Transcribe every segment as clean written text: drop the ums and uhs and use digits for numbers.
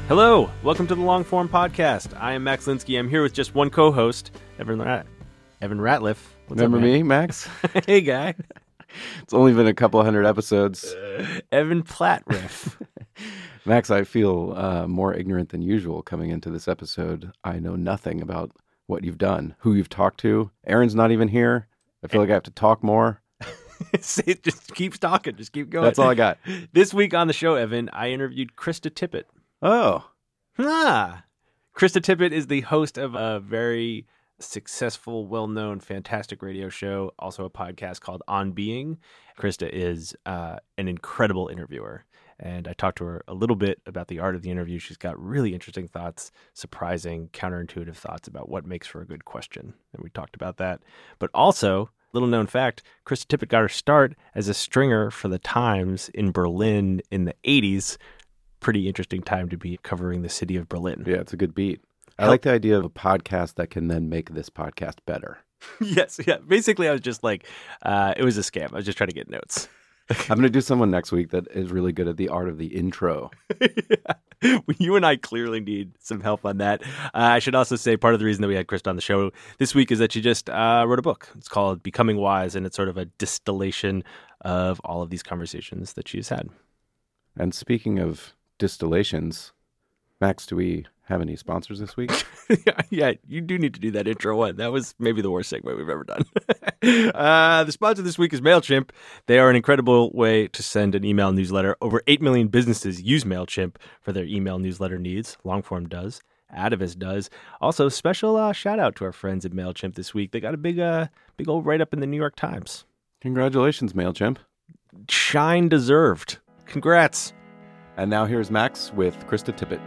Hello, welcome to the Long Form Podcast. I am Max Linsky. I'm here with just one co-host, Evan Ratliff. What's Remember up, man? me, Max? Hey, guy. It's only been a couple hundred episodes. Evan Platriff. Max, I feel more ignorant than usual coming into this episode. I know nothing about what you've done, who you've talked to. Aaron's not even here. I feel like I have to talk more. Just keep talking. Just keep going. That's all I got. This week on the show, Evan, I interviewed Krista Tippett. Oh. Krista Tippett is the host of a very successful, well-known, fantastic radio show, also a podcast called On Being. Krista is an incredible interviewer, and I talked to her a little bit about the art of the interview. She's got really interesting thoughts, surprising, counterintuitive thoughts about what makes for a good question, and we talked about that. But also, little known fact, Krista Tippett got her start as a stringer for the Times in Berlin in the 80s. Pretty interesting time to be covering the city of Berlin. Yeah, it's a good beat. I like the idea of a podcast that can then make this podcast better. Yes, yeah. Basically, I was just like, it was a scam. I was just trying to get notes. I'm going to do someone next week that is really good at the art of the intro. Yeah. You and I clearly need some help on that. I should also say part of the reason that we had Krista on the show this week is that she just wrote a book. It's called Becoming Wise, and it's sort of a distillation of all of these conversations that she's had. And speaking of distillations, Max, do we have any sponsors this week? Yeah, you do need to do that intro one. That was maybe the worst segue we've ever done. The sponsor this week is MailChimp. They are an incredible way to send an email newsletter. Over 8 million businesses use MailChimp for their email newsletter needs. Longform does. Atavist does. Also, special shout out to our friends at MailChimp this week. They got a big old write-up in the New York Times. Congratulations, MailChimp. Shine deserved. Congrats. And now here's Max with Krista Tippett.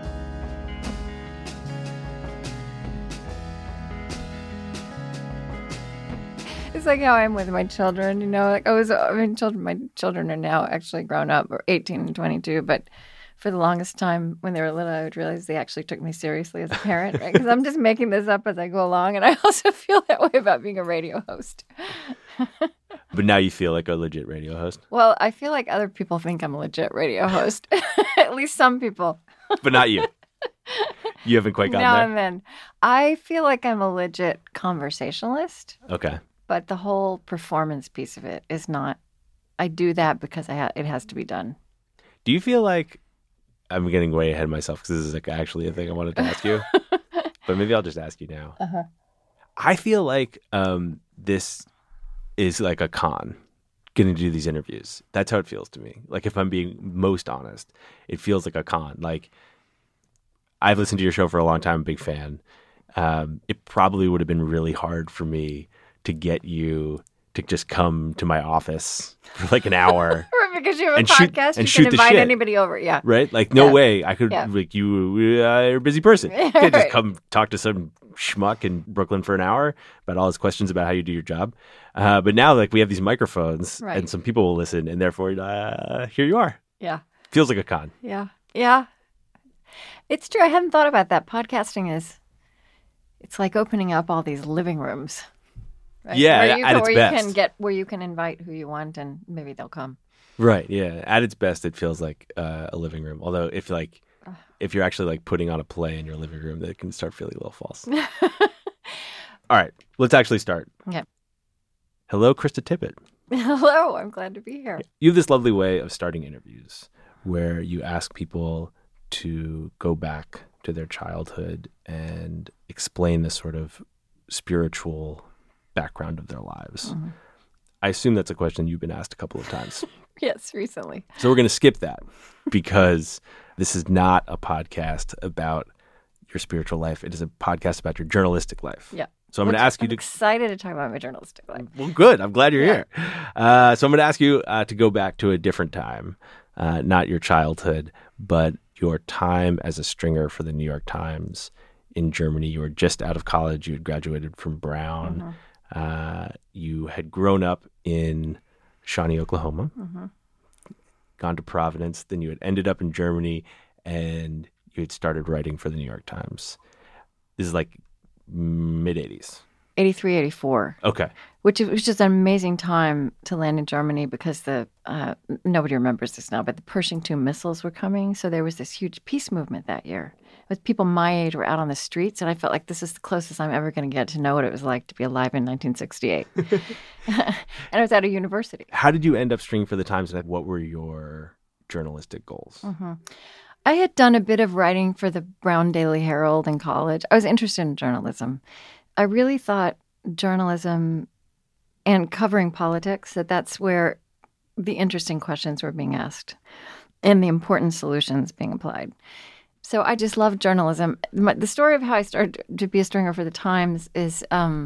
It's like how I'm with my children, you know, like my children are now actually grown up, or 18 and 22, but for the longest time when they were little, I would realize they actually took me seriously as a parent, right? Because I'm just making this up as I go along, and I also feel that way about being a radio host. But now you feel like a legit radio host? Well, I feel like other people think I'm a legit radio host. At least some people. But not you. You haven't quite gotten now there? and then. I feel like I'm a legit conversationalist. Okay. But the whole performance piece of it is not. I do that because it has to be done. Do you feel like, I'm getting way ahead of myself because this is like actually a thing I wanted to ask you, but maybe I'll just ask you now. Uh-huh. I feel like this is like a con, getting to do these interviews. That's how it feels to me. Like, if I'm being most honest, it feels like a con. Like, I've listened to your show for a long time, I'm a big fan. It probably would have been really hard for me to get you to just come to my office for like an hour. Because you have a and podcast, you can invite anybody over. Yeah. Right? Like, no way I could, like, you're a busy person. You can't just come talk to some schmuck in Brooklyn for an hour about all his questions about how you do your job. But now, like, we have these microphones and some people will listen, and therefore, here you are. Yeah. Feels like a con. Yeah. Yeah. It's true. I hadn't thought about that. Podcasting it's like opening up all these living rooms. Right? Yeah, at its best. Where you can invite who you want, and maybe they'll come. Right. Yeah. At its best, it feels like a living room. Although if you're actually like putting on a play in your living room, that can start feeling a little false. All right. Let's actually start. Okay. Hello, Krista Tippett. Hello. I'm glad to be here. You have this lovely way of starting interviews where you ask people to go back to their childhood and explain the sort of spiritual background of their lives. Mm-hmm. I assume that's a question you've been asked a couple of times. Yes, recently. So we're going to skip that because this is not a podcast about your spiritual life. It is a podcast about your journalistic life. Yeah. So I'm going to ask you I'm excited to talk about my journalistic life. Well, good. I'm glad you're here. So I'm going to ask you to go back to a different time, not your childhood, but your time as a stringer for the New York Times in Germany. You were just out of college. You had graduated from Brown. Mm-hmm. You had grown up in Shawnee, Oklahoma, gone to Providence, then you had ended up in Germany, and you had started writing for the New York Times. This is like mid-'80s. 83, 84. Okay. Which was just an amazing time to land in Germany because nobody remembers this now, but the Pershing II missiles were coming. So there was this huge peace movement that year. With people my age were out on the streets, and I felt like this is the closest I'm ever going to get to know what it was like to be alive in 1968. And I was at a university. How did you end up stringing for the Times, and what were your journalistic goals? Mm-hmm. I had done a bit of writing for the Brown Daily Herald in college. I was interested in journalism. I really thought journalism and covering politics, that's where the interesting questions were being asked and the important solutions being applied. So I just loved journalism. The story of how I started to be a stringer for the Times is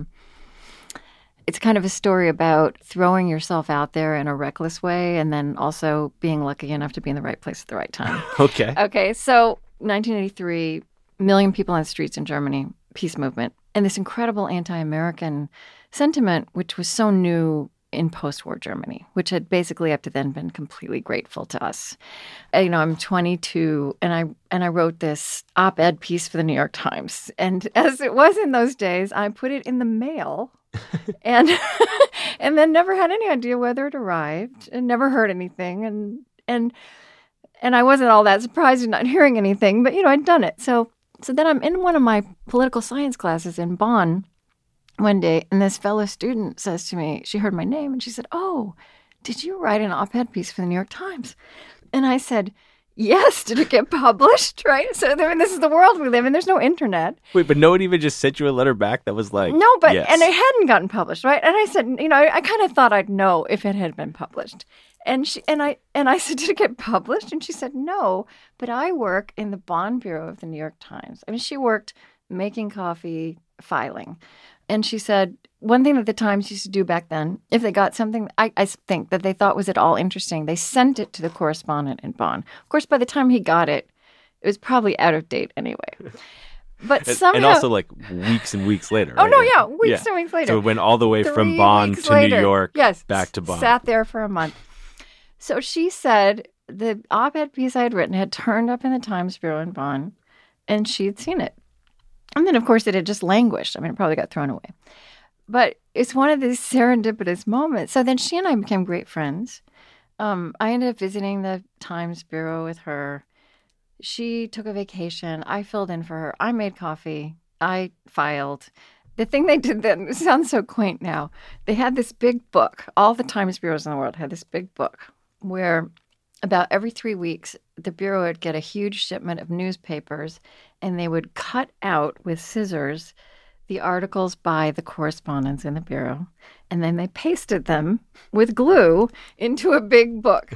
it's kind of a story about throwing yourself out there in a reckless way and then also being lucky enough to be in the right place at the right time. Okay, so 1983, million people on the streets in Germany, peace movement, and this incredible anti-American sentiment, which was so new in post-war Germany, which had basically up to then been completely grateful to us. I'm 22, and I wrote this op-ed piece for the New York Times. And as it was in those days, I put it in the mail and and then never had any idea whether it arrived and never heard anything. And I wasn't all that surprised in not hearing anything, but, I'd done it. So then I'm in one of my political science classes in Bonn one day, and this fellow student says to me, she heard my name, and she said, "Oh, did you write an op-ed piece for the New York Times?" And I said, "Yes." Did it get published? Right? So this is the world we live in. There's no internet. Wait, but no one even just sent you a letter back that was like, no, but yes. And it hadn't gotten published, right? And I said, I kind of thought I'd know if it had been published. And I said, "Did it get published?" And she said, "No, but I work in the Bonn bureau of the New York Times." I mean, she worked making coffee, filing. And she said, one thing that the Times used to do back then, if they got something I think that they thought was at all interesting, they sent it to the correspondent in Bonn. Of course, by the time he got it, it was probably out of date anyway. But somehow... And also like weeks and weeks later. Oh, right? no, yeah, weeks and weeks later. So it went all the way 3 from Bonn weeks to later. New York, yes, back to Bonn. Sat there for a month. So she said the op-ed piece I had written had turned up in the Times Bureau in Bonn, and she'd seen it. And then, of course, it had just languished. I mean, it probably got thrown away. But it's one of these serendipitous moments. So then she and I became great friends. I ended up visiting the Times Bureau with her. She took a vacation. I filled in for her. I made coffee. I filed. The thing they did then, it sounds so quaint now, they had this big book. All the Times bureaus in the world had this big book where about every 3 weeks, the Bureau would get a huge shipment of newspapers, and they would cut out with scissors the articles by the correspondents in the Bureau, and then they pasted them with glue into a big book.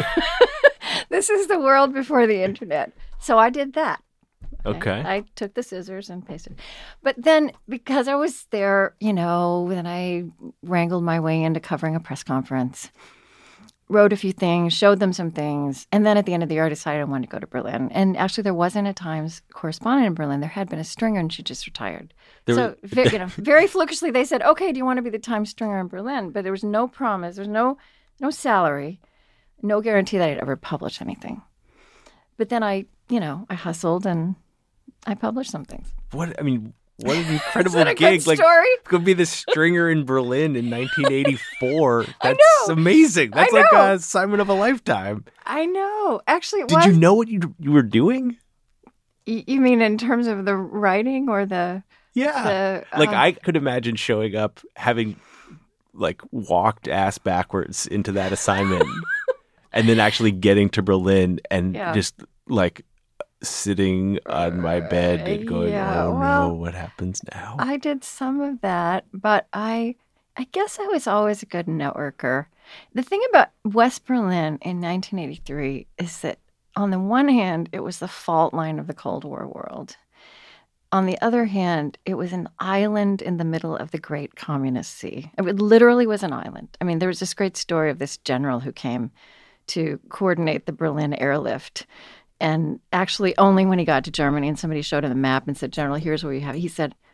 This is the world before the internet. So I did that. Okay. I took the scissors and pasted. But then, because I was there, then I wrangled my way into covering a press conference. Wrote a few things, showed them some things, and then at the end of the year, I decided I wanted to go to Berlin. And actually, there wasn't a Times correspondent in Berlin. There had been a stringer, and she just retired. Very flukishly, they said, "Okay, do you want to be the Times stringer in Berlin?" But there was no promise. There was no salary, no guarantee that I'd ever publish anything. But then I hustled and I published some things. What an incredible Is that a gig! Good story? Could be the stringer in Berlin in 1984. That's I know. amazing. That's I like know. a assignment of a lifetime. I know. Actually, it Did was. you know what you were doing? You mean in terms of the writing or the? Yeah. I could imagine showing up, having walked ass backwards into that assignment, and then actually getting to Berlin and just sitting on my bed and going, no, what happens now? I did some of that, but I guess I was always a good networker. The thing about West Berlin in 1983 is that on the one hand, it was the fault line of the Cold War world. On the other hand, it was an island in the middle of the great communist sea. It literally was an island. I mean, there was this great story of this general who came to coordinate the Berlin airlift. And actually, only when he got to Germany and somebody showed him the map and said, "General, here's where you have," he said,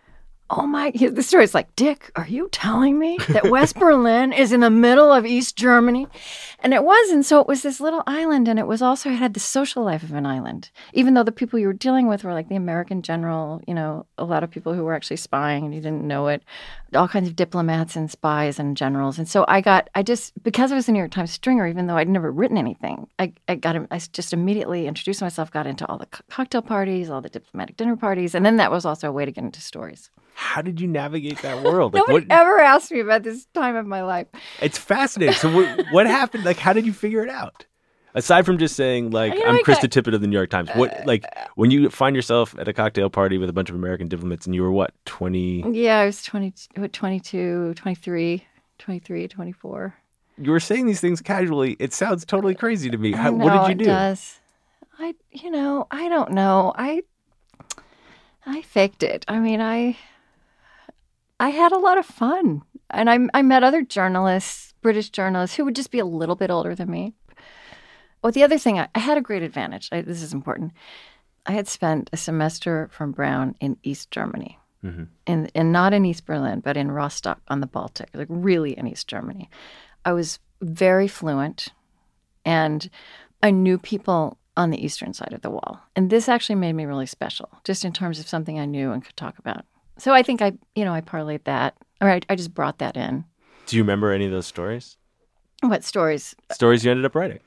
oh my, the story's like, Dick, are you telling me that West Berlin is in the middle of East Germany? And it was. And so it was this little island. And it was also, it had the social life of an island, even though the people you were dealing with were like the American general, you know, a lot of people who were actually spying and you didn't know it, all kinds of diplomats and spies and generals. And so because I was a New York Times stringer, even though I'd never written anything, I just immediately introduced myself, got into all the cocktail parties, all the diplomatic dinner parties. And then that was also a way to get into stories. How did you navigate that world? Nobody ever asked me about this time of my life. It's fascinating. So what happened? Like, how did you figure it out? Aside from just saying, like, I'm Krista Tippett of the New York Times. What, like, when you find yourself at a cocktail party with a bunch of American diplomats and you were what, 20? Yeah, I was 22, 23, 24. You were saying these things casually. It sounds totally crazy to me. What did you do? It does. I don't know. I faked it. I mean, I had a lot of fun. And I met other journalists, British journalists, who would just be a little bit older than me. Well, the other thing, I had a great advantage. This is important. I had spent a semester from Brown in East Germany. Mm-hmm. And not in East Berlin, but in Rostock on the Baltic, like really in East Germany. I was very fluent, and I knew people on the eastern side of the wall. And this actually made me really special, just in terms of something I knew and could talk about. So I think I parlayed that, or I just brought that in. Do you remember any of those stories? What stories? Stories you ended up writing.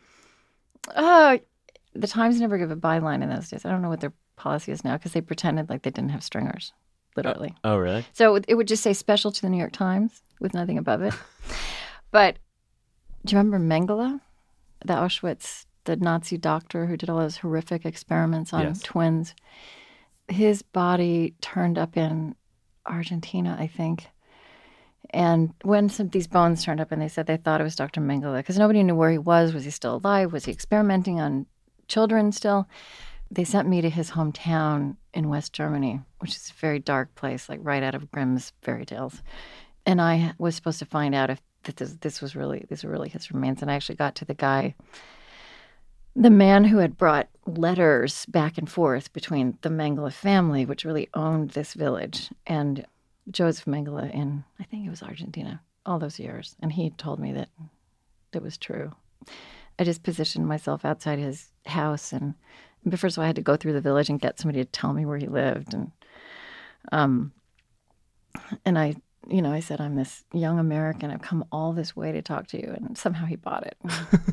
The Times never gave a byline in those days. I don't know what their policy is now because they pretended like they didn't have stringers, literally. Oh, really? So it would just say special to the New York Times with nothing above it. But do you remember Mengele, the Auschwitz, the Nazi doctor who did all those horrific experiments on twins? His body turned up in Argentina, I think. And when these bones turned up and they said they thought it was Dr. Mengele, because nobody knew where he was. Was he still alive? Was he experimenting on children still? They sent me to his hometown in West Germany, which is a very dark place, like right out of Grimm's fairy tales. And I was supposed to find out if these were really his remains. And I actually got to the man who had brought letters back and forth between the Mengele family, which really owned this village, and Joseph Mengele in, I think it was Argentina, all those years. And he told me that it was true. I just positioned myself outside his house. But first of all, I had to go through the village and get somebody to tell me where he lived. And I said, I'm this young American. I've come all this way to talk to you. And somehow he bought it.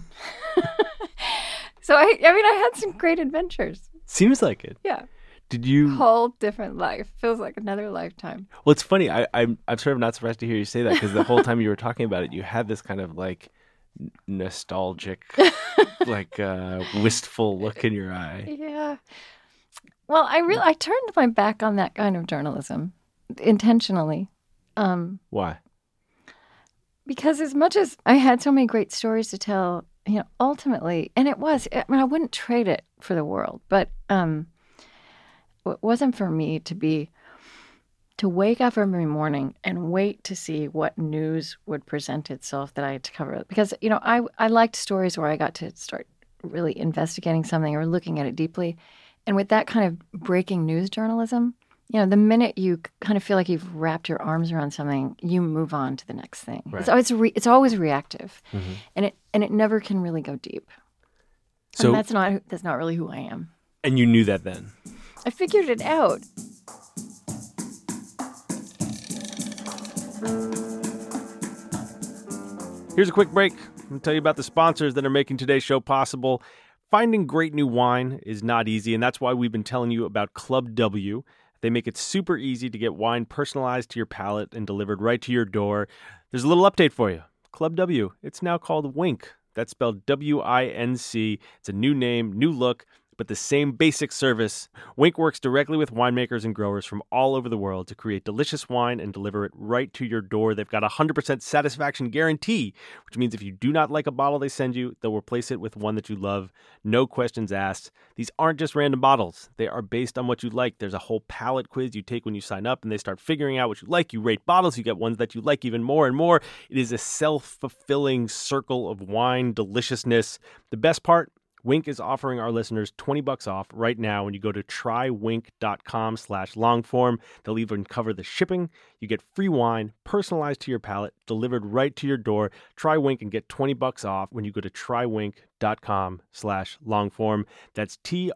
So, I had some great adventures. Seems like it. Yeah. Did you... Whole different life. Feels like another lifetime. Well, it's funny. I'm sort of not surprised to hear you say that because the whole time you were talking about it, you had this kind of like nostalgic, like wistful look in your eye. Yeah. Well, I turned my back on that kind of journalism intentionally. Why? Because as much as I had so many great stories to tell, ultimately, and I wouldn't trade it for the world, but it wasn't for me to wake up every morning and wait to see what news would present itself that I had to cover. Because, I liked stories where I got to start really investigating something or looking at it deeply. And with that kind of breaking news journalism, the minute you kind of feel like you've wrapped your arms around something, you move on to the next thing. Right. It's always reactive, mm-hmm. and it never can really go deep. So and that's not really who I am. And you knew that then? I figured it out. Here's a quick break. I'm going to tell you about the sponsors that are making today's show possible. Finding great new wine is not easy, and that's why we've been telling you about Club W. They make it super easy to get wine personalized to your palate and delivered right to your door. There's a little update for you. Club W, it's now called Winc. That's spelled W-I-N-C. It's a new name, new look, but the same basic service. Winc works directly with winemakers and growers from all over the world to create delicious wine and deliver it right to your door. They've got a 100% satisfaction guarantee, which means if you do not like a bottle they send you, they'll replace it with one that you love. No questions asked. These aren't just random bottles. They are based on what you like. There's a whole palate quiz you take when you sign up, and they start figuring out what you like. You rate bottles. You get ones that you like even more and more. It is a self-fulfilling circle of wine deliciousness. The best part, Wink is offering our listeners $20 off right now when you go to trywink.com/longform. They'll even cover the shipping. You get free wine personalized to your palate, delivered right to your door. Try Wink and get $20 off when you go to trywink.com/longform. That's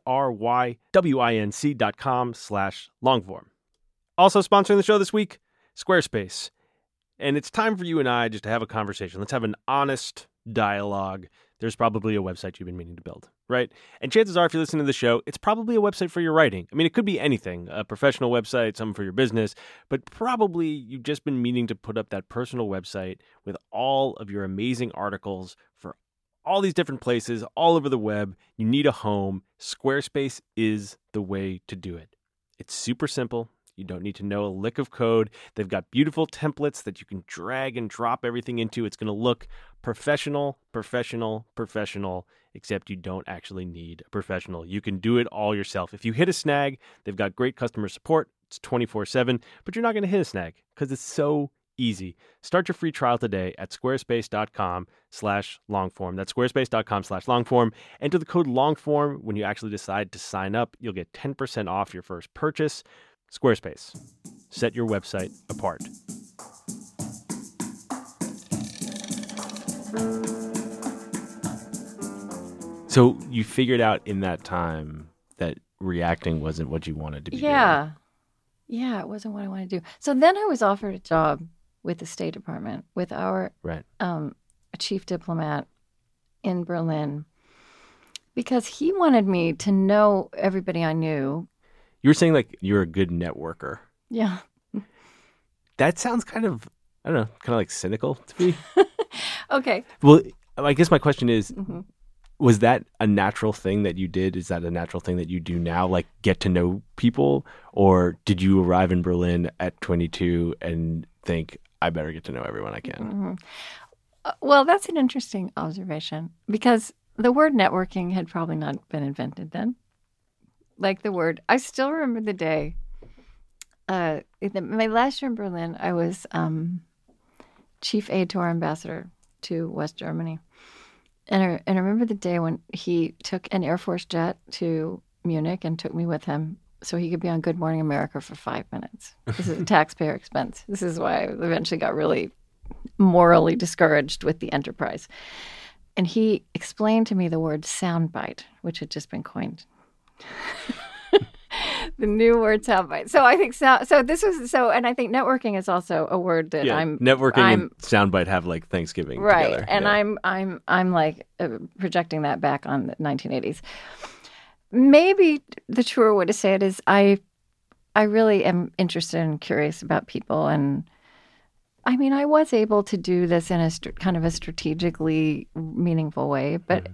TRYWINC.com/longform. Also sponsoring the show this week, Squarespace. And it's time for you and I just to have a conversation. Let's have an honest dialogue. There's probably a website you've been meaning to build, right? And chances are, if you're listening to the show, it's probably a website for your writing. I mean, it could be anything, a professional website, something for your business, but probably you've just been meaning to put up that personal website with all of your amazing articles for all these different places all over the web. You need a home. Squarespace is the way to do it. It's super simple. You don't need to know a lick of code. They've got beautiful templates that you can drag and drop everything into. It's going to look professional, except you don't actually need a professional. You can do it all yourself. If you hit a snag, they've got great customer support. It's 24/7, but you're not going to hit a snag because it's so easy. Start your free trial today at squarespace.com/longform. That's squarespace.com/longform. Enter the code longform when you actually decide to sign up. You'll get 10% off your first purchase. Squarespace. Set your website apart. So you figured out in that time that reacting wasn't what you wanted to be doing. Yeah, it wasn't what I wanted to do. So then I was offered a job with the State Department, with our chief diplomat in Berlin, because he wanted me to know everybody I knew. You were saying like you're a good networker. Yeah. That sounds kind of, I don't know, kind of like cynical to me. Okay. Well, I guess my question is, was that a natural thing that you did? Is that a natural thing that you do now, like get to know people? Or did you arrive in Berlin at 22 and think, I better get to know everyone I can? Well, that's an interesting observation because the word networking had probably not been invented then. Like the word, I still remember the day. My last year in Berlin, I was chief aide to our ambassador to West Germany. And I remember the day when he took an Air Force jet to Munich and took me with him so he could be on Good Morning America for 5 minutes. This is a taxpayer expense. This is why I eventually got really morally discouraged with the enterprise. And he explained to me the word soundbite, which had just been coined. The new word soundbite. So I think and I think networking is also a word that networking and soundbite have like Thanksgiving together. And I'm like projecting that back on the 1980s. Maybe the truer way to say it is I really am interested and curious about people, and I mean I was able to do this in a kind of a strategically meaningful way, but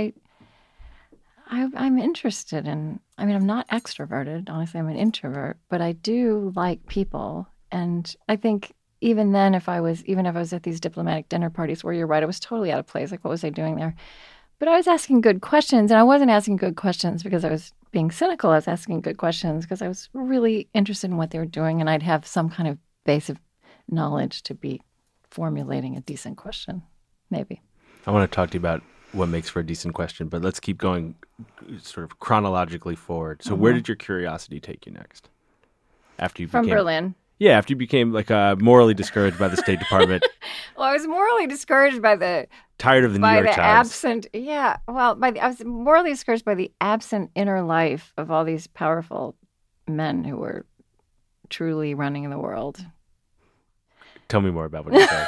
I'm interested in, I mean, I'm not extroverted. Honestly, I'm an introvert, but I do like people. And I think even then, if I was at these diplomatic dinner parties where you're right, I was totally out of place. Like, what was I doing there? But I was asking good questions, and I wasn't asking good questions because I was being cynical. I was asking good questions because I was really interested in what they were doing, and I'd have some kind of base of knowledge to be formulating a decent question, maybe. I want to talk to you about what makes for a decent question, but let's keep going sort of chronologically forward. So where did your curiosity take you next? After you became... From Berlin. Yeah, after you became like morally discouraged by the State Department. Well, I was morally discouraged by the... Tired of the New York Times. Absent... Yeah, well, I was morally discouraged by the absent inner life of all these powerful men who were truly running the world. Tell me more about what you said.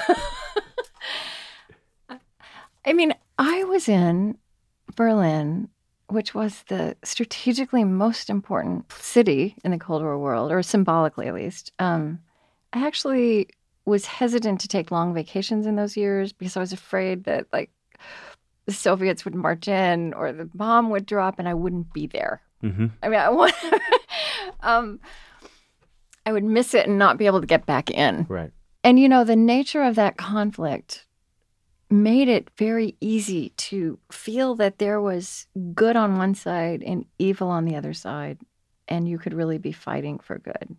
I mean, I was in Berlin, which was the strategically most important city in the Cold War world, or symbolically at least. I actually was hesitant to take long vacations in those years because I was afraid that, like, the Soviets would march in or the bomb would drop and I wouldn't be there. Mm-hmm. I mean, I would miss it and not be able to get back in. Right. And, you know, the nature of that conflict made it very easy to feel that there was good on one side and evil on the other side, and you could really be fighting for good.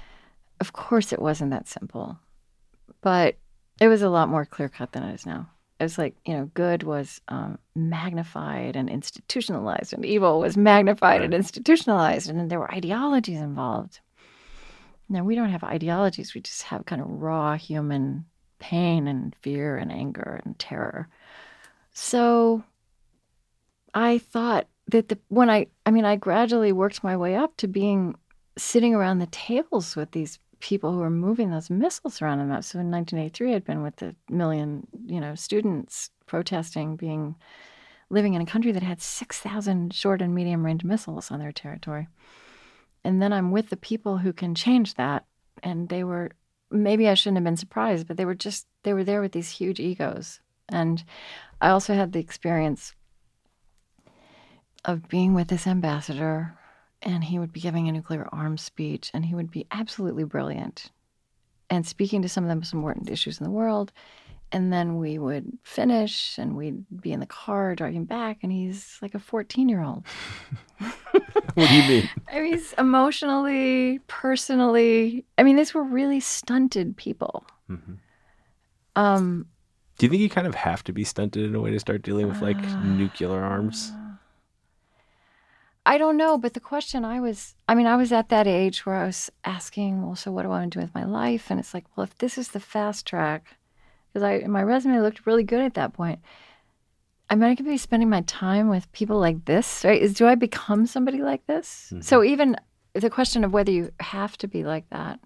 Of course, it wasn't that simple, but it was a lot more clear-cut than it is now. it was like, good was magnified and institutionalized, and evil was magnified and institutionalized, and then there were ideologies involved. Now, we don't have ideologies. We just have kind of raw human pain and fear and anger and terror. So I thought that I gradually worked my way up to sitting around the tables with these people who were moving those missiles around the map. So in 1983, I'd been with the million, students protesting, living in a country that had 6,000 short and medium range missiles on their territory. And then I'm with the people who can change that. And maybe I shouldn't have been surprised, but they were there with these huge egos. And I also had the experience of being with this ambassador, and he would be giving a nuclear arms speech, and he would be absolutely brilliant and speaking to some of the most important issues in the world. And then we would finish, and we'd be in the car driving back, and he's like a 14-year-old. What do you mean? He's emotionally, personally. These were really stunted people. Mm-hmm. Do you think you kind of have to be stunted in a way to start dealing with nuclear arms? I don't know, but the question I was at that age where I was asking, well, so what do I want to do with my life? And it's like, well, if this is the fast track, because my resume looked really good at that point. I could be spending my time with people like this, right? Do I become somebody like this? Mm-hmm. So even the question of whether you have to be like that,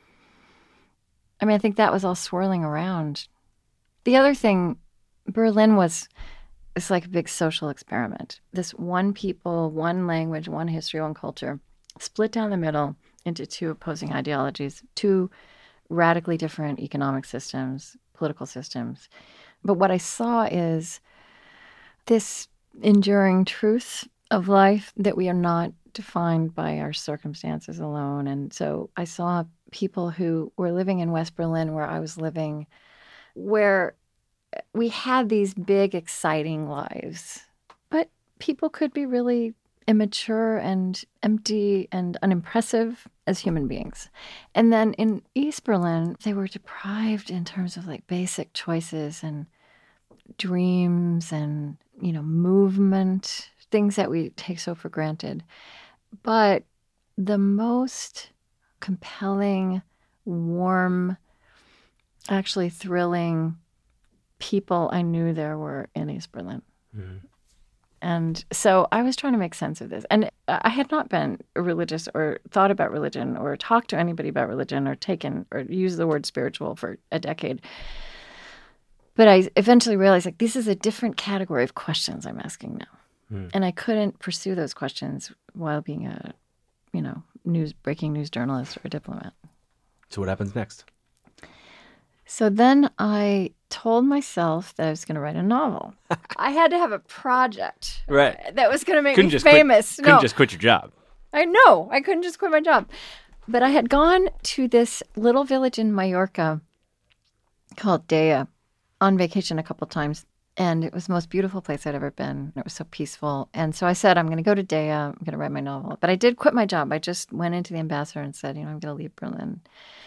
I think that was all swirling around. The other thing, Berlin it's like a big social experiment. This one people, one language, one history, one culture, split down the middle into two opposing ideologies, two radically different economic systems, political systems. But what I saw is this enduring truth of life that we are not defined by our circumstances alone. And so I saw people who were living in West Berlin, where I was living, where we had these big, exciting lives, but people could be really immature and empty and unimpressive as human beings. And then in East Berlin, they were deprived in terms of like basic choices and dreams and, movement, things that we take so for granted. But the most compelling, warm, actually thrilling people I knew there were in East Berlin. Mm-hmm. And so I was trying to make sense of this. And I had not been religious or thought about religion or talked to anybody about religion or taken or used the word spiritual for a decade. But I eventually realized, this is a different category of questions I'm asking now. Mm. And I couldn't pursue those questions while being a, breaking news journalist or a diplomat. So what happens next? So then I told myself that I was going to write a novel. I had to have a project that was going to make me famous. Couldn't just quit your job. I know. I couldn't just quit my job. But I had gone to this little village in Mallorca called Dea on vacation a couple times. And it was the most beautiful place I'd ever been. It was so peaceful. And so I said, I'm going to go to Dea. I'm going to write my novel. But I did quit my job. I just went into the ambassador and said, I'm going to leave Berlin.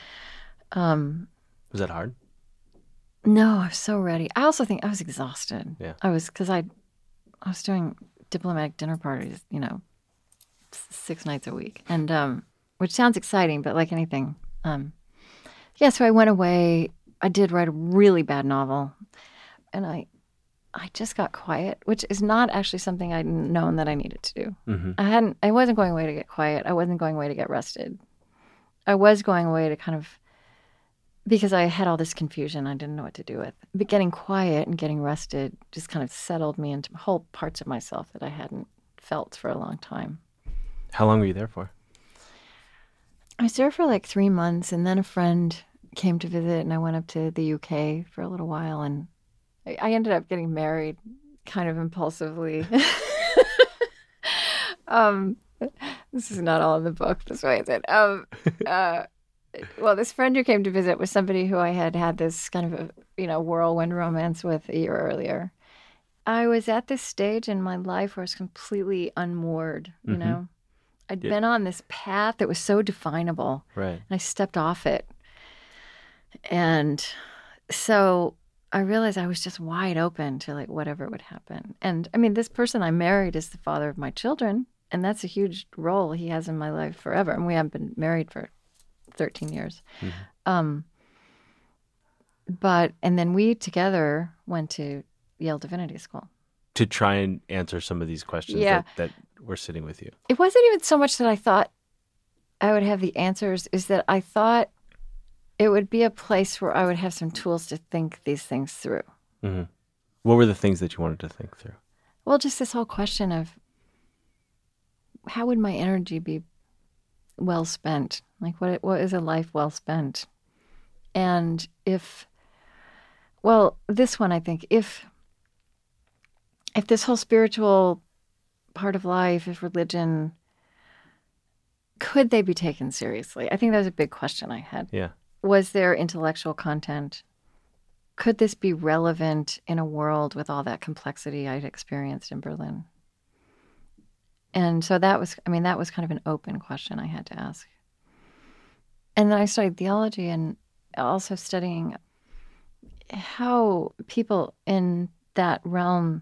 Was that hard? No, I was so ready. I also think I was exhausted. Yeah. Because I was doing diplomatic dinner parties, 6 nights a week. And which sounds exciting, but like anything. So I went away. I did write a really bad novel. And I just got quiet, which is not actually something I'd known that I needed to do. Mm-hmm. I wasn't going away to get quiet. I wasn't going away to get rested. I was going away to kind of, because I had all this confusion I didn't know what to do with. But getting quiet and getting rested just kind of settled me into whole parts of myself that I hadn't felt for a long time. How long were you there for? I was there for like 3 months, and then a friend came to visit, and I went up to the UK for a little while, and I ended up getting married kind of impulsively. This is not all in the book, that's why I said. Well, this friend who came to visit was somebody who I had this kind of a, whirlwind romance with a year earlier. I was at this stage in my life where I was completely unmoored, Mm-hmm. I'd been on this path that was so definable. Right. And I stepped off it. And so I realized I was just wide open to like whatever would happen. And I mean, this person I married is the father of my children, and that's a huge role he has in my life forever. And we haven't been married for 13 years. And then we together went to Yale Divinity School. To try and answer some of these questions that were sitting with you. It wasn't even so much that I thought I would have the answers, is that I thought it would be a place where I would have some tools to think these things through. Mm-hmm. What were the things that you wanted to think through? Well, just this whole question of how would my energy be well spent? Like, what is a life well spent? And this one, I think, if this whole spiritual part of life, if religion, could they be taken seriously? I think that was a big question I had. Yeah. Was there intellectual content? Could this be relevant in a world with all that complexity I'd experienced in Berlin? And so that was kind of an open question I had to ask. And then I studied theology and also studying how people in that realm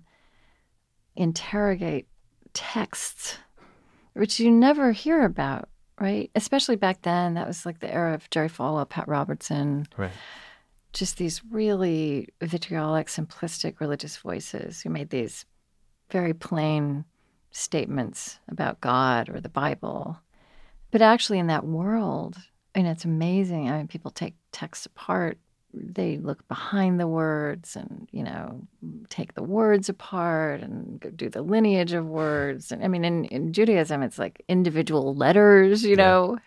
interrogate texts, which you never hear about, right? Especially back then, that was like the era of Jerry Falwell, Pat Robertson. Right. Just these really vitriolic, simplistic religious voices who made these very plain statements about God or the Bible. But actually in that world, and it's amazing. I mean, people take texts apart. They look behind the words and, take the words apart and go do the lineage of words. And I mean, in Judaism, it's like individual letters, you know.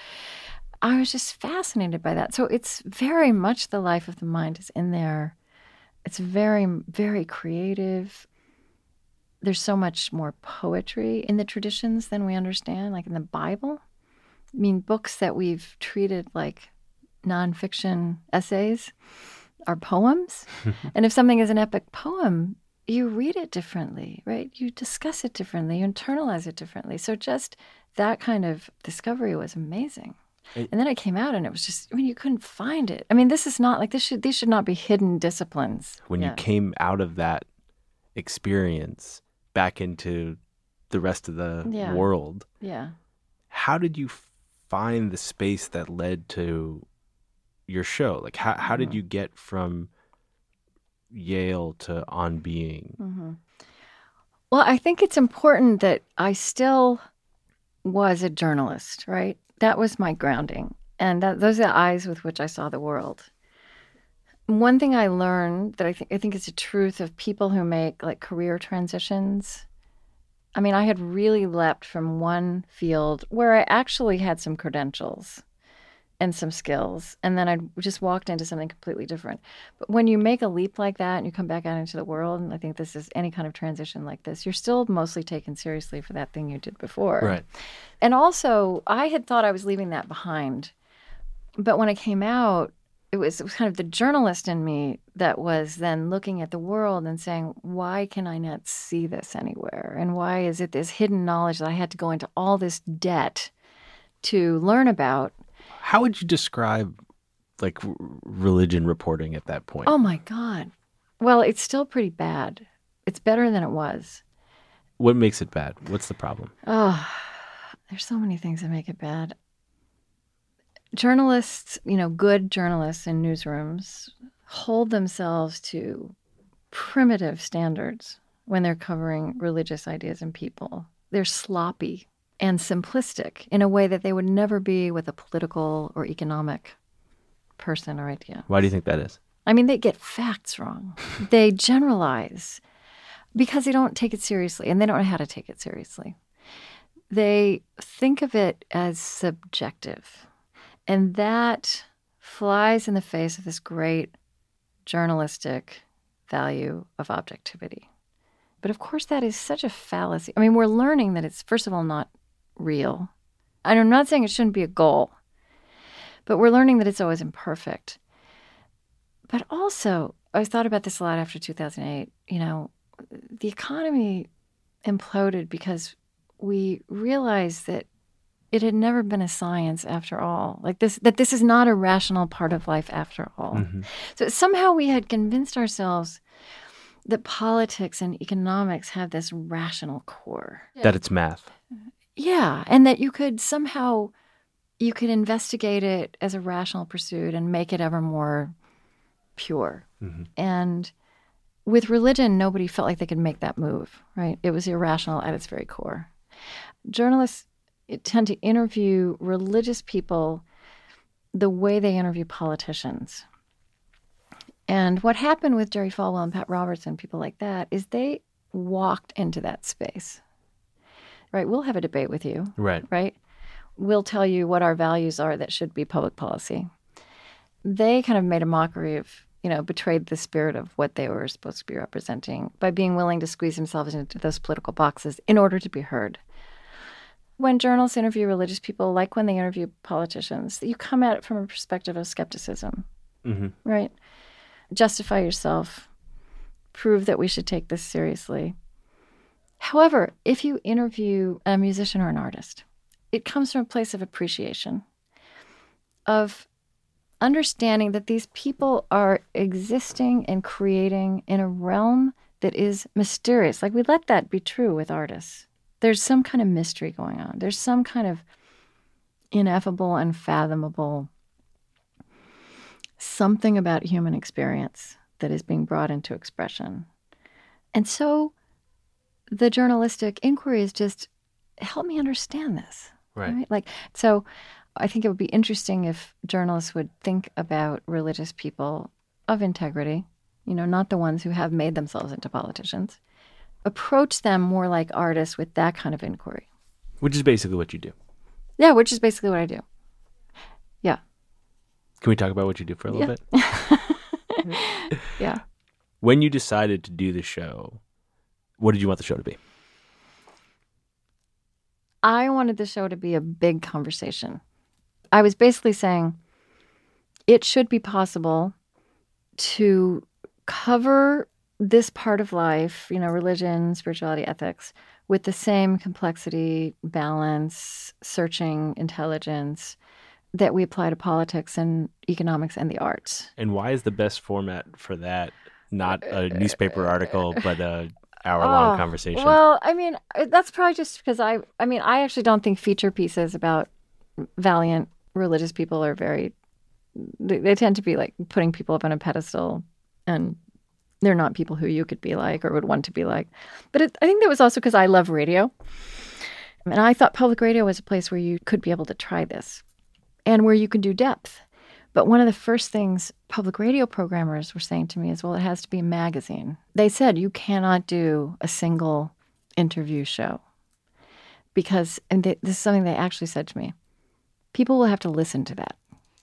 I was just fascinated by that. So it's very much the life of the mind is in there. It's very, very creative. There's so much more poetry in the traditions than we understand, like in the Bible. I mean, books that we've treated like nonfiction essays are poems. And if something is an epic poem, you read it differently, right? You discuss it differently, you internalize it differently. So just that kind of discovery was amazing. And then I came out and it was just, you couldn't find it. I mean, this is not like these should not be hidden disciplines. When you came out of that experience back into the rest of the world, how did you find the space that led to your show? Like, how did you get from Yale to On Being? Well, I think it's important that I still was a journalist, right? That was my grounding. And those are the eyes with which I saw the world. One thing I learned that I think is a truth of people who make like career transitions. I mean, I had really leapt from one field where I actually had some credentials and some skills, and then I just walked into something completely different. But when you make a leap like that and you come back out into the world, and I think this is any kind of transition like this, you're still mostly taken seriously for that thing you did before. Right. And also, I had thought I was leaving that behind. But when I came out, it was kind of the journalist in me that was then looking at the world and saying, why can I not see this anywhere? And why is it this hidden knowledge that I had to go into all this debt to learn about? How would you describe like religion reporting at that point? Oh my God. Well, it's still pretty bad. It's better than it was. What makes it bad? What's the problem? Oh, there's so many things that make it bad. Journalists, good journalists in newsrooms hold themselves to primitive standards when they're covering religious ideas and people. They're sloppy and simplistic in a way that they would never be with a political or economic person or idea. Why do you think that is? I mean, they get facts wrong. They generalize because they don't take it seriously, and they don't know how to take it seriously. They think of it as subjective, and that flies in the face of this great journalistic value of objectivity. But of course, that is such a fallacy. I mean, we're learning that it's, first of all, not real. And I'm not saying it shouldn't be a goal, but we're learning that it's always imperfect. But also, I thought about this a lot after 2008. The economy imploded because we realized that it had never been a science after all. Like that this is not a rational part of life after all. So somehow we had convinced ourselves that politics and economics have this rational core. That it's math. Yeah, and that you could investigate it as a rational pursuit and make it ever more pure. And with religion, nobody felt like they could make that move, right? It was irrational at its very core. Journalists tend to interview religious people the way they interview politicians. And what happened with Jerry Falwell and Pat Robertson, people like that, is they walked into that space. Right? We'll have a debate with you. Right? We'll tell you what our values are that should be public policy. They kind of made a mockery of, betrayed the spirit of what they were supposed to be representing by being willing to squeeze themselves into those political boxes in order to be heard. When journalists interview religious people, like when they interview politicians, you come at it from a perspective of skepticism, right? Justify yourself, prove that we should take this seriously. However, if you interview a musician or an artist, it comes from a place of appreciation, of understanding that these people are existing and creating in a realm that is mysterious. Like, we let that be true with artists. There's some kind of mystery going on. There's some kind of ineffable, unfathomable something about human experience that is being brought into expression. And so the journalistic inquiry is just, help me understand this. Right? So I think it would be interesting if journalists would think about religious people of integrity, not the ones who have made themselves into politicians, approach them more like artists with that kind of inquiry. Which is basically what you do. Yeah, which is basically what I do. Yeah. Can we talk about what you do for a little bit? Yeah. When you decided to do the show, what did you want the show to be? I wanted the show to be a big conversation. I was basically saying it should be possible to cover this part of life, religion, spirituality, ethics, with the same complexity, balance, searching intelligence that we apply to politics and economics and the arts. And why is the best format for that not a newspaper article, but a hour-long conversation? Well, that's probably just because I actually don't think feature pieces about valiant religious people are they tend to be like putting people up on a pedestal, and they're not people who you could be like or would want to be like. But I think that was also because I love radio. And I thought public radio was a place where you could be able to try this and where you could do depth. But one of the first things public radio programmers were saying to me is, well, it has to be a magazine. They said, you cannot do a single interview show because, and this is something they actually said to me, people will have to listen to that.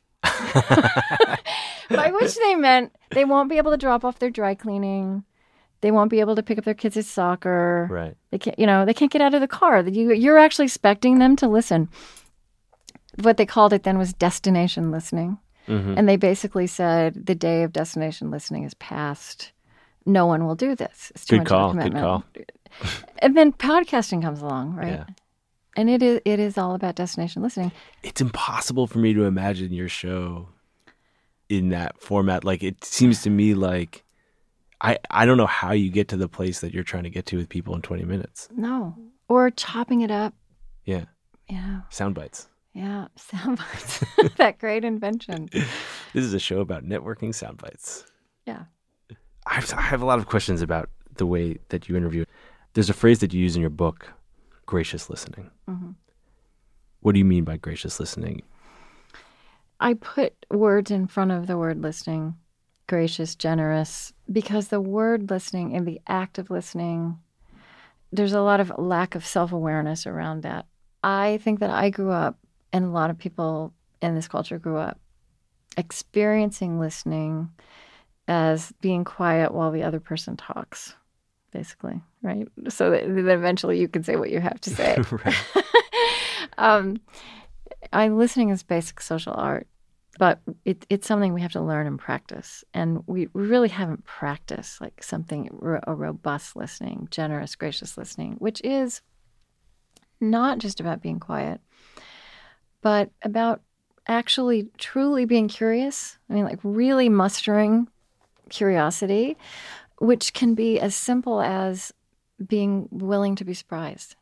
By which they meant they won't be able to drop off their dry cleaning. They won't be able to pick up their kids at soccer. Right. They can't, they can't get out of the car. You're actually expecting them to listen. What they called it then was destination listening. Mm-hmm. And they basically said the day of destination listening is past. No one will do this. It's too much of a commitment. Good call. And then podcasting comes along, right? Yeah. And it is all about destination listening. It's impossible for me to imagine your show in that format. Like, it seems to me like I don't know how you get to the place that you're trying to get to with people in 20 minutes. No. Or chopping it up. Yeah. Yeah. Sound bites. Yeah, sound bites. That great invention. This is a show about networking sound bites. Yeah. I have a lot of questions about the way that you interview. There's a phrase that you use in your book, gracious listening. Mm-hmm. What do you mean by gracious listening? I put words in front of the word listening, gracious, generous, because the word listening and the act of listening, there's a lot of lack of self-awareness around that. I think that I grew up, and a lot of people in this culture grew up, experiencing listening as being quiet while the other person talks, basically, right? So that eventually you can say what you have to say. Listening is basic social art, but it's something we have to learn and practice. And we really haven't practiced like a robust listening, generous, gracious listening, which is not just about being quiet. but about actually truly being curious. I mean, like really mustering curiosity, which can be as simple as being willing to be surprised.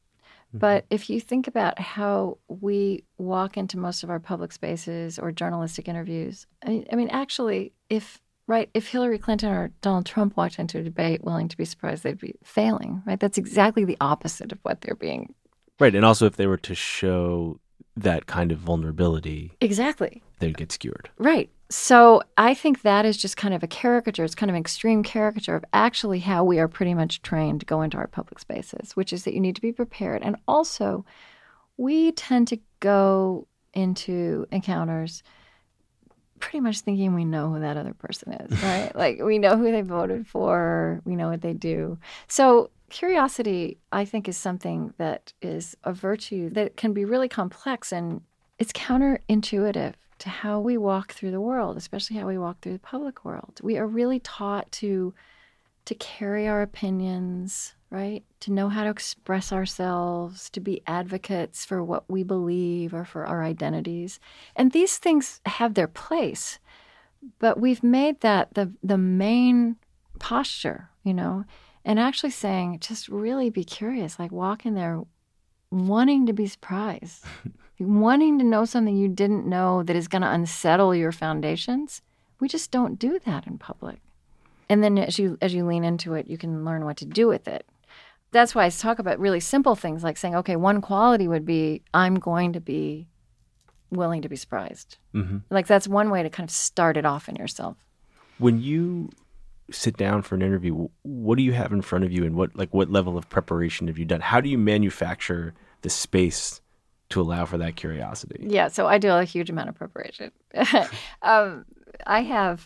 But if you think about how we walk into most of our public spaces or journalistic interviews, I mean, actually, if Hillary Clinton or Donald Trump walked into a debate willing to be surprised, they'd be failing, right? That's exactly the opposite of what they're being. Right. And also if they were to show that kind of vulnerability, Exactly. they'd get skewered. Right. So I think that is just kind of a caricature. It's kind of an extreme caricature of actually how we are pretty much trained to go into our public spaces, which is that you need to be prepared. And also, we tend to go into encounters pretty much thinking we know who that other person is, right? Like we know who they voted for, we know what they do. So curiosity, I think, is something that is a virtue that can be really complex, and it's counterintuitive to how we walk through the world, especially how we walk through the public world. We are really taught to carry our opinions, right? To know how to express ourselves, to be advocates for what we believe or for our identities. And these things have their place, but we've made that the main posture, you know, and actually saying, just really be curious, like walk in there wanting to be surprised, wanting to know something you didn't know that is going to unsettle your foundations. We just don't do that in public. And then as you lean into it, you can learn what to do with it. That's why I talk about really simple things like saying, okay, one quality would be I'm going to be willing to be surprised. Mm-hmm. Like that's one way to kind of start it off in yourself. When you sit down for an interview, what do you have in front of you, and what level of preparation have you done? How do you manufacture the space to allow for that curiosity? Yeah, so I do a huge amount of preparation. I have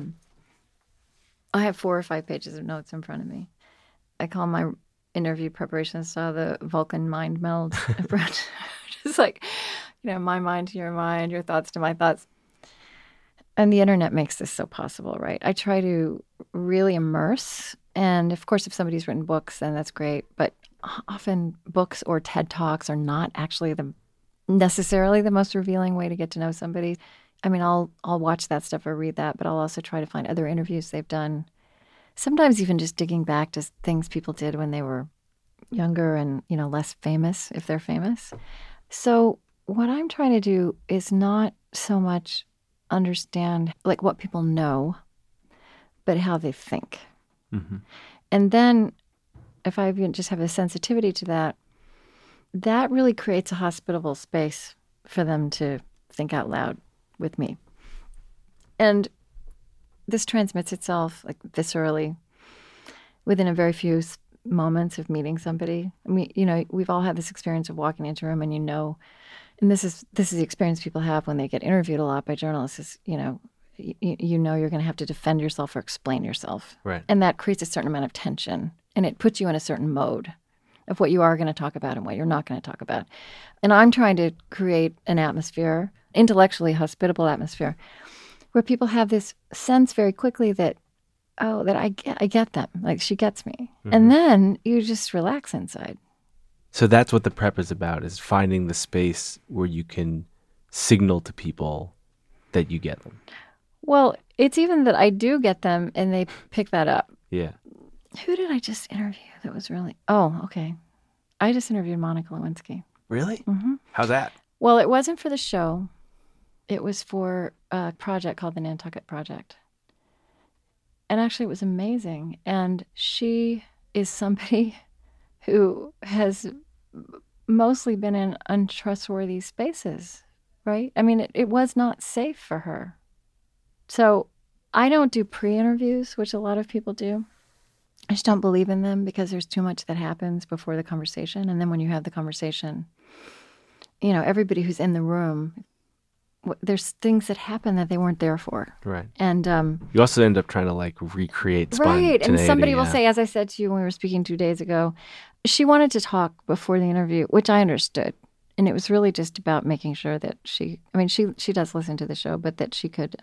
4 or 5 pages of notes in front of me. I call my interview preparation style the Vulcan mind meld approach. Just like, you know, my mind to your mind, your thoughts to my thoughts. And the internet makes this so possible, right? I try to really immerse. And of course, if somebody's written books, then that's great. But often books or TED Talks are not actually necessarily the most revealing way to get to know somebody. I mean, I'll watch that stuff or read that, but I'll also try to find other interviews they've done. Sometimes even just digging back to things people did when they were younger and, you know, less famous, if they're famous. So what I'm trying to do is not so much understand like what people know, but how they think. Mm-hmm. And then if I just have a sensitivity to that, that really creates a hospitable space for them to think out loud with me. And this transmits itself like viscerally within a very few moments of meeting somebody. I mean, you know, we've all had this experience of walking into a room and you know, and this is the experience people have when they get interviewed a lot by journalists is, you know, you know you're going to have to defend yourself or explain yourself. Right. And that creates a certain amount of tension, and it puts you in a certain mode of what you are going to talk about and what you're not going to talk about. And I'm trying to create an atmosphere, intellectually hospitable atmosphere, where people have this sense very quickly that, oh, that I get them. Like, she gets me. Mm-hmm. And then you just relax inside. So that's what the prep is about, is finding the space where you can signal to people that you get them. Well, it's even that I do get them and they pick that up. Yeah. Who did I just interview that was really... Oh, okay. I just interviewed Monica Lewinsky. Really? Mm-hmm. How's that? Well, it wasn't for the show. It was for a project called the Nantucket Project. And actually, it was amazing. And she is somebody who has mostly been in untrustworthy spaces, right? I mean, it was not safe for her. So I don't do pre-interviews, which a lot of people do. I just don't believe in them because there's too much that happens before the conversation. And then when you have the conversation, you know, everybody who's in the room, there's things that happen that they weren't there for. Right. And you also end up trying to like recreate spontaneity. Right. And somebody will say, as I said to you when we were speaking 2 days ago, she wanted to talk before the interview, which I understood. And it was really just about making sure that she does listen to the show, but that she could,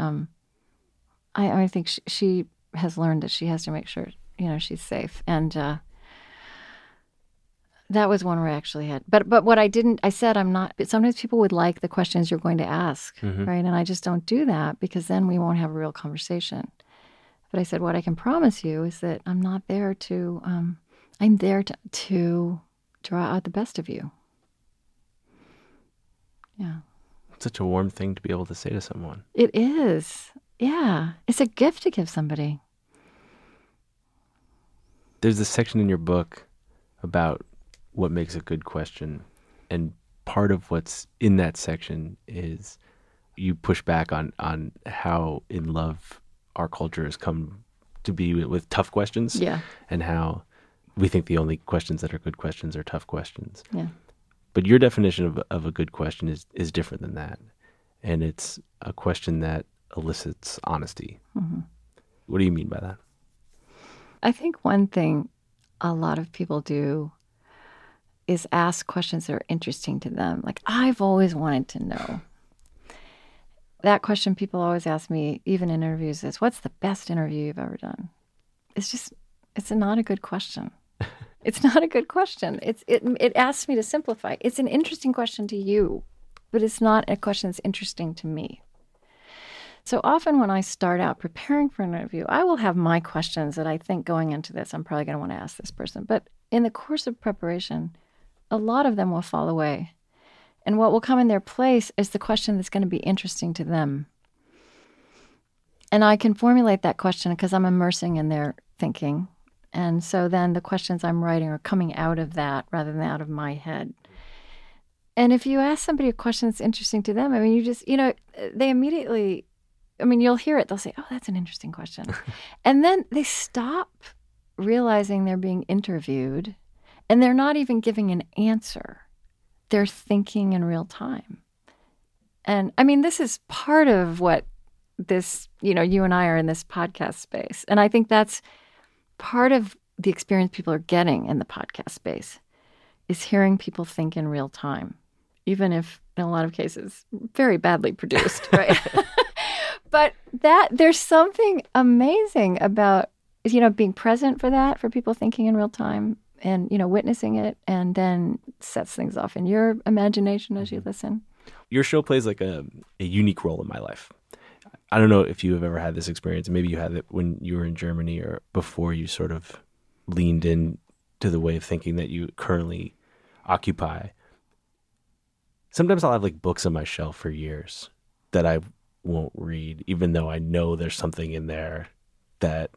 I think she has learned that she has to make sure, you know, she's safe. And That was one where I actually had, but what I said I'm not, but sometimes people would like the questions you're going to ask, right? And I just don't do that because then we won't have a real conversation. But I said, what I can promise you is that I'm not there to, I'm there to draw out the best of you. Yeah. Such a warm thing to be able to say to someone. It is. Yeah. It's a gift to give somebody. There's this section in your book about what makes a good question. And part of what's in that section is you push back on how in love our culture has come to be with tough questions. Yeah. And how we think the only questions that are good questions are tough questions. Yeah. But your definition of a good question is different than that. And it's a question that elicits honesty. Mm-hmm. What do you mean by that? I think one thing a lot of people do is ask questions that are interesting to them. Like, I've always wanted to know. That question people always ask me, even in interviews, is, what's the best interview you've ever done? It's not a good question. It's not a good question. It asks me to simplify. It's an interesting question to you, but it's not a question that's interesting to me. So often when I start out preparing for an interview, I will have my questions that I think going into this, I'm probably going to want to ask this person. But in the course of preparation, a lot of them will fall away. And what will come in their place is the question that's going to be interesting to them. And I can formulate that question because I'm immersing in their thinking. And so then the questions I'm writing are coming out of that rather than out of my head. And if you ask somebody a question that's interesting to them, I mean, they immediately, you'll hear it. They'll say, oh, that's an interesting question. And then they stop realizing they're being interviewed and they're not even giving an answer. They're thinking in real time. And this is part of what this, you and I are in this podcast space. And I think that's part of the experience people are getting in the podcast space is hearing people think in real time, even if in a lot of cases, very badly produced, right? But there's something amazing about, being present for that, for people thinking in real time and, witnessing it, and then sets things off in your imagination as you listen. Your show plays like a unique role in my life. I don't know if you have ever had this experience. Maybe you had it when you were in Germany or before you sort of leaned in to the way of thinking that you currently occupy. Sometimes I'll have like books on my shelf for years that I won't read, even though I know there's something in there that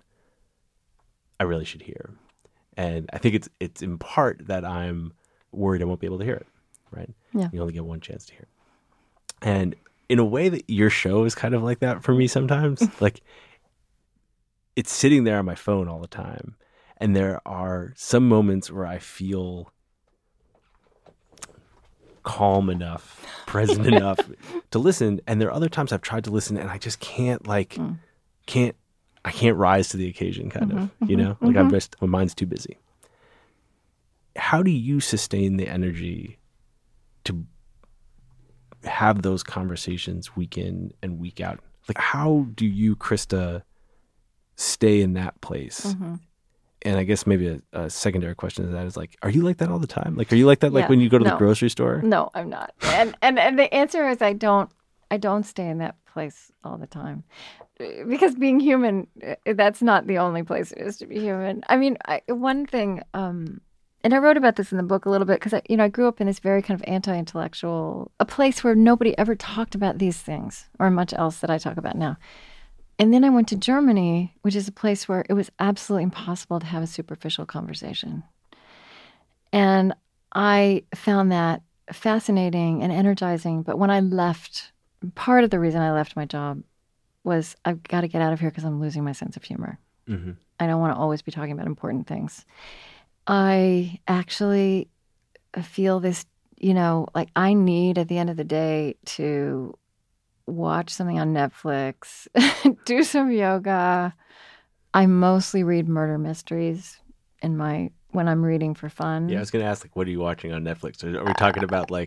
I really should hear. And I think it's in part that I'm worried I won't be able to hear it, right? Yeah. You only get one chance to hear it. And in a way that your show is kind of like that for me sometimes. Like, it's sitting there on my phone all the time. And there are some moments where I feel calm enough, present enough to listen. And there are other times I've tried to listen and I just can't I can't rise to the occasion kind of, like my mind's too busy. How do you sustain the energy to have those conversations week in and week out? Like, how do you, Krista, stay in that place? Mm-hmm. And I guess maybe a secondary question to that is like, are you like that all the time? Like, are you like that like when you go to the grocery store? No, I'm not. And the answer is I don't stay in that place all the time. Because being human, that's not the only place it is to be human. One thing, and I wrote about this in the book a little bit because I grew up in this very kind of anti-intellectual, a place where nobody ever talked about these things or much else that I talk about now. And then I went to Germany, which is a place where it was absolutely impossible to have a superficial conversation. And I found that fascinating and energizing. But when I left, part of the reason I left my job was I've got to get out of here because I'm losing my sense of humor. Mm-hmm. I don't want to always be talking about important things. I actually feel this, like I need at the end of the day to watch something on Netflix, do some yoga. I mostly read murder mysteries when I'm reading for fun. Yeah, I was going to ask, like, what are you watching on Netflix? Are we talking about like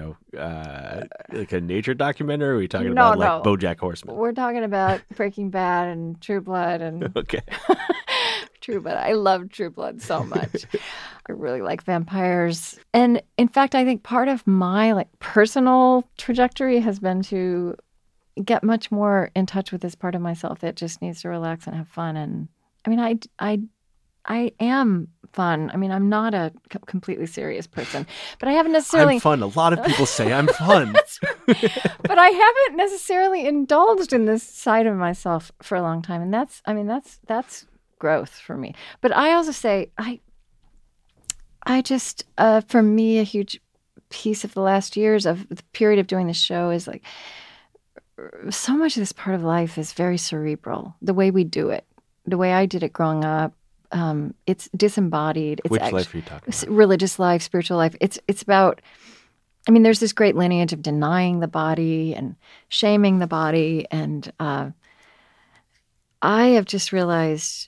a nature documentary? Or are we talking about like BoJack Horseman? We're talking about Breaking Bad and True Blood and okay. True Blood. I love True Blood so much. I really like vampires. And in fact, I think part of my like personal trajectory has been to get much more in touch with this part of myself that just needs to relax and have fun. And I mean, I am fun. I mean, I'm not a completely serious person, but I haven't necessarily. I'm fun. A lot of people say I'm fun. But I haven't necessarily indulged in this side of myself for a long time, and that's growth for me. But I also say I just for me a huge piece of the last years of the period of doing the show is like so much of this part of life is very cerebral. The way we do it, the way I did it growing up. It's disembodied. It's Which life are you talking about? Religious life, spiritual life. It's about, I mean, there's this great lineage of denying the body and shaming the body. And I have just realized,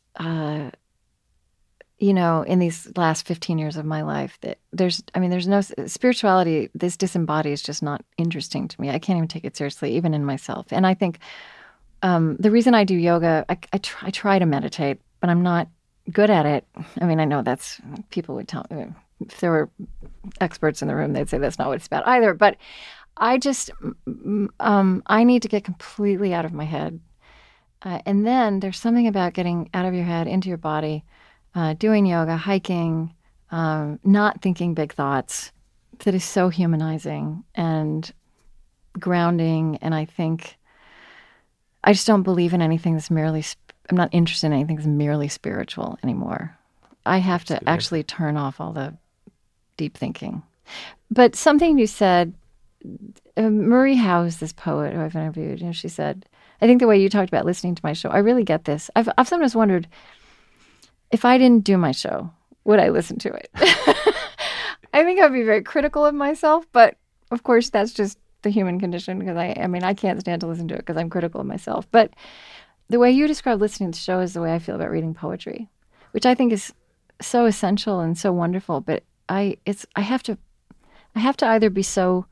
in these last 15 years of my life that there's no spirituality. This disembodied is just not interesting to me. I can't even take it seriously, even in myself. And I think the reason I do yoga, I try to meditate, but I'm not good at it. I mean, I know that's, people would tell me, if there were experts in the room, they'd say that's not what it's about either. But I just, I need to get completely out of my head. And then there's something about getting out of your head, into your body, doing yoga, hiking, not thinking big thoughts, that is so humanizing and grounding. And I think, I just don't believe in anything that's merely I'm not interested in anything that's merely spiritual anymore. I have to actually turn off all the deep thinking. But something you said, Marie Howe is this poet who I've interviewed, she said, I think the way you talked about listening to my show, I really get this. I've sometimes wondered, if I didn't do my show, would I listen to it? I think I'd be very critical of myself, but of course that's just the human condition, because I can't stand to listen to it because I'm critical of myself. But the way you describe listening to the show is the way I feel about reading poetry, which I think is so essential and so wonderful. But I have to either be so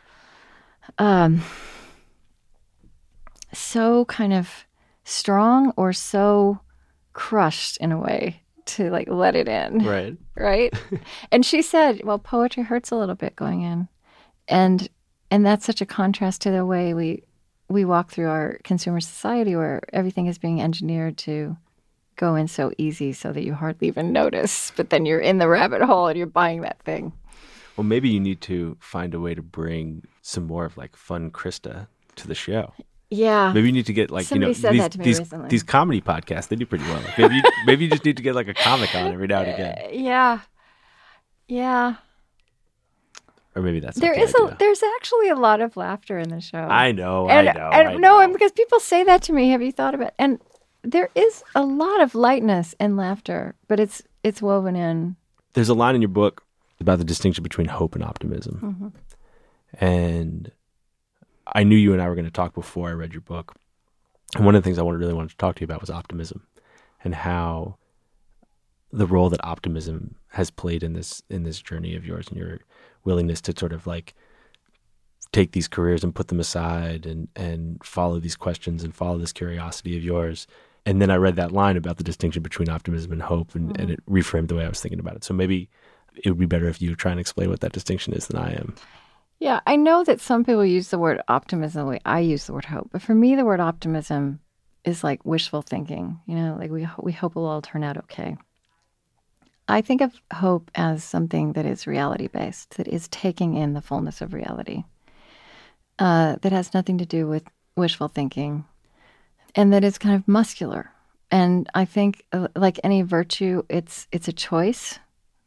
kind of strong or so crushed in a way to like let it in. Right. And she said, well, poetry hurts a little bit going in, and that's such a contrast to the way we walk through our consumer society where everything is being engineered to go in so easy so that you hardly even notice, but then you're in the rabbit hole and you're buying that thing. Well, maybe you need to find a way to bring some more of like fun Krista to the show. Yeah. Maybe you need to get like, somebody said that to me recently. These comedy podcasts, they do pretty well. Maybe you just need to get like a comic on every now and again. Yeah. Or maybe that's there's actually a lot of laughter in the show. I know. And because people say that to me, have you thought about it? And there is a lot of lightness and laughter, but it's woven in. There's a line in your book about the distinction between hope and optimism. Mm-hmm. And I knew you and I were going to talk before I read your book. And one of the things I really wanted to talk to you about was optimism, and how the role that optimism has played in this journey of yours, and your willingness to sort of like take these careers and put them aside and follow these questions and follow this curiosity of yours. And then I read that line about the distinction between optimism and hope, and it reframed the way I was thinking about it. So maybe it would be better if you try and explain what that distinction is than I am. Yeah, I know that some people use the word optimism the way I use the word hope. But for me, the word optimism is like wishful thinking. Like we hope it'll all turn out okay. I think of hope as something that is reality-based, that is taking in the fullness of reality, that has nothing to do with wishful thinking, and that is kind of muscular. And I think, like any virtue, it's a choice.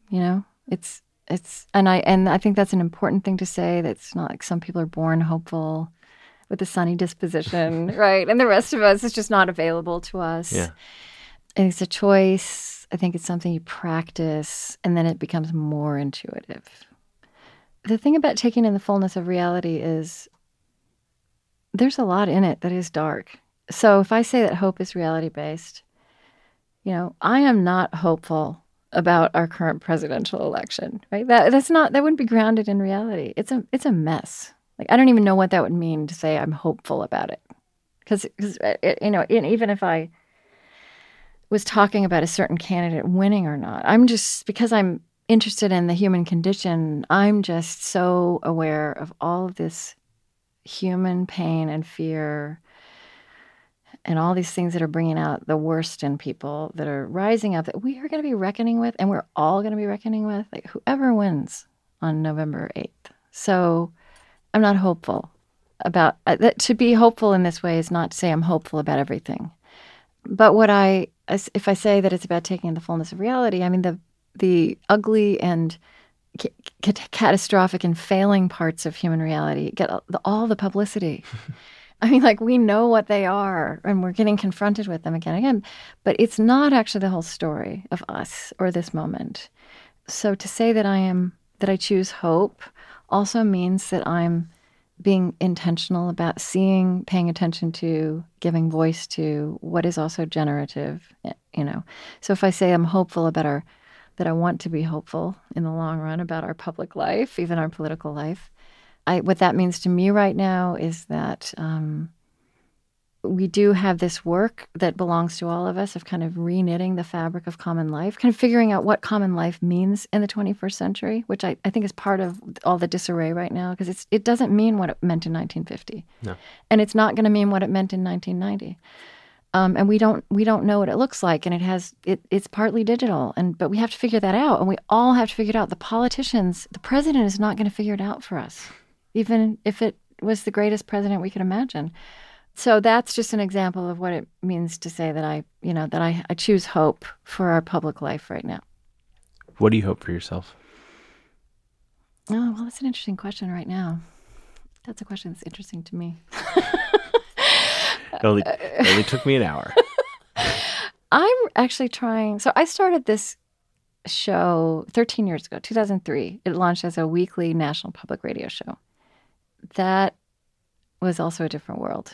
And I think that's an important thing to say. That's not like some people are born hopeful with a sunny disposition, right? And the rest of us, it's just not available to us. Yeah. And it's a choice. I think it's something you practice, and then it becomes more intuitive. The thing about taking in the fullness of reality is there's a lot in it that is dark. So if I say that hope is reality-based, I am not hopeful about our current presidential election, right? That wouldn't be grounded in reality. It's a mess. Like, I don't even know what that would mean to say I'm hopeful about it. Because even if I was talking about a certain candidate winning or not, I'm just, because I'm interested in the human condition. I'm just so aware of all of this human pain and fear and all these things that are bringing out the worst in people, that are rising up, that we are going to be reckoning with, and we're all going to be reckoning with, like whoever wins on November 8th. So I'm not hopeful about that. To be hopeful in this way is not to say I'm hopeful about everything. But if I say that it's about taking the fullness of reality, I mean the ugly and catastrophic and failing parts of human reality get all the publicity. I mean, like, we know what they are, and we're getting confronted with them again and again. But it's not actually the whole story of us or this moment. So to say that I choose hope also means that I'm being intentional about seeing, paying attention to, giving voice to what is also generative, you know. So if I say I'm hopeful about that I want to be hopeful in the long run about our public life, even our political life, what that means to me right now is that we do have this work that belongs to all of us of kind of reknitting the fabric of common life, kind of figuring out what common life means in the 21st century, which I think is part of all the disarray right now, because it doesn't mean what it meant in 1950. No. And it's not going to mean what it meant in 1990. And we don't know what it looks like, and it's partly digital, but we have to figure that out, and we all have to figure it out. The politicians, the president is not going to figure it out for us, even if it was the greatest president we could imagine. So that's just an example of what it means to say that I choose hope for our public life right now. What do you hope for yourself? Oh, well, that's an interesting question right now. That's a question that's interesting to me. It only took me an hour. I'm actually trying. So I started this show 13 years ago, 2003. It launched as a weekly national public radio show. That was also a different world.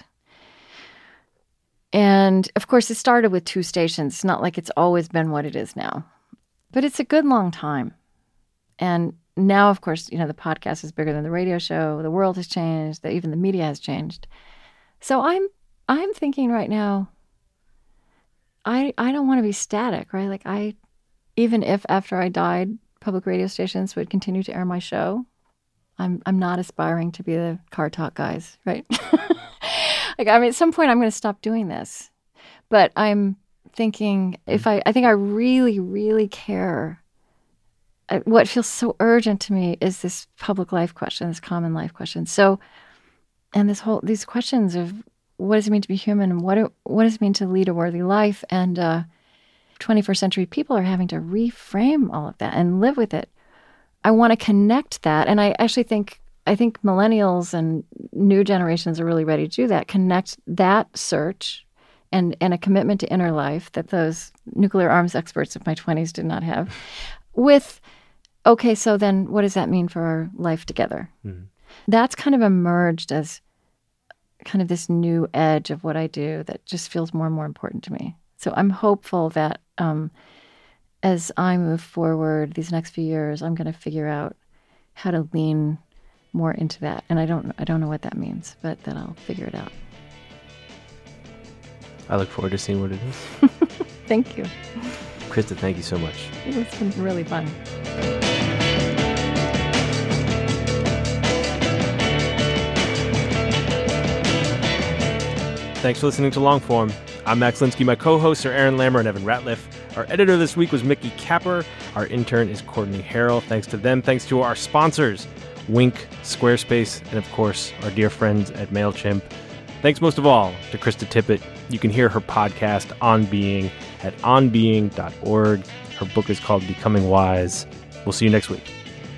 And of course, it started with 2 stations. It's not like it's always been what it is now. But it's a good long time. And now, of course, the podcast is bigger than the radio show. The world has changed. Even the media has changed. So I'm thinking right now, I don't want to be static, right? Like even if after I died, public radio stations would continue to air my show, I'm not aspiring to be the car talk guys, right? At some point I'm going to stop doing this. But I'm thinking I think I really, really care. What feels so urgent to me is this public life question, this common life question. So, and these questions of what does it mean to be human, and what does it mean to lead a worthy life? And 21st century people are having to reframe all of that and live with it. I want to connect that, and I think millennials and new generations are really ready to do that. Connect that search and a commitment to inner life that those nuclear arms experts of my 20s did not have with, okay, so then what does that mean for our life together? Mm-hmm. That's kind of emerged as kind of this new edge of what I do that just feels more and more important to me. So I'm hopeful that as I move forward these next few years, I'm going to figure out how to lean more into that. And I don't know what that means, but then I'll figure it out. I look forward to seeing what it is. Thank you. Krista, thank you so much. It's been really fun. Thanks for listening to Longform. I'm Max Linsky. My co-hosts are Aaron Lammer and Evan Ratliff. Our editor this week was Mickey Capper. Our intern is Courtney Harrell. Thanks to them. Thanks to our sponsors, Wink, Squarespace, and of course, our dear friends at MailChimp. Thanks most of all to Krista Tippett. You can hear her podcast, On Being, at onbeing.org. Her book is called Becoming Wise. We'll see you next week.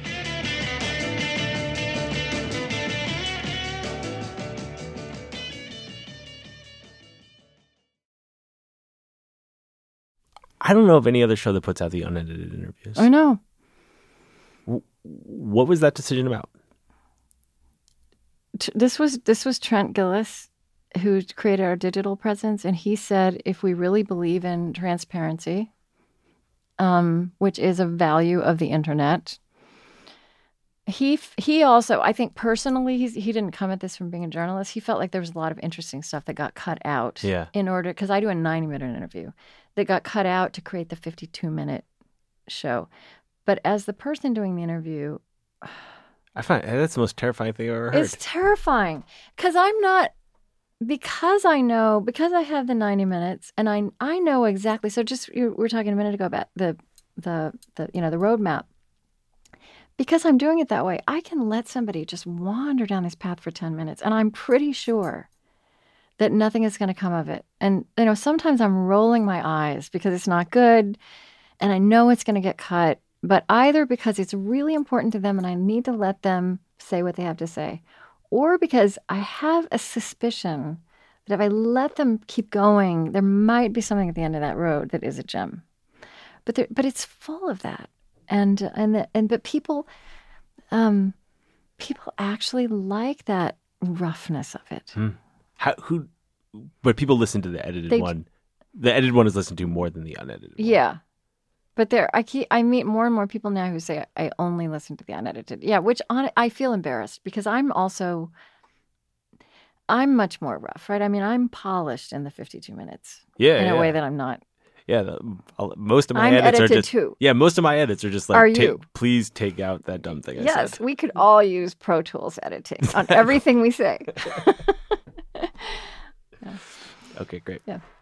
I don't know of any other show that puts out the unedited interviews. I know. What was that decision about? This was Trent Gilliss, who created our digital presence, and he said if we really believe in transparency, which is a value of the internet, he also, I think personally, he didn't come at this from being a journalist. He felt like there was a lot of interesting stuff that got cut out in order, because I do a 90-minute interview that got cut out to create the 52-minute show. But as the person doing the interview, I find that's the most terrifying thing I've ever heard. it's terrifying because because I have the 90 minutes and I know exactly. So just we were talking a minute ago about the roadmap. Because I'm doing it that way, I can let somebody just wander down this path for 10 minutes, and I'm pretty sure that nothing is going to come of it. And sometimes I'm rolling my eyes because it's not good, and I know it's going to get cut. But either because it's really important to them and I need to let them say what they have to say, or because I have a suspicion that if I let them keep going, there might be something at the end of that road that is a gem. But it's full of that, but people actually like that roughness of it. But people listen to the edited one. The edited one is listened to more than the unedited one. Yeah. But I meet more and more people now who say I only listen to the unedited. Yeah, which I feel embarrassed because I'm much more rough, right? I mean, I'm polished in the 52 minutes. Yeah, in a way that I'm not. Yeah, most of my I'm edits are edited just too. Yeah, most of my edits are just like, Are you? Please take out that dumb thing I said. Yes, we could all use Pro Tools editing on everything we say. Okay, great. Yeah.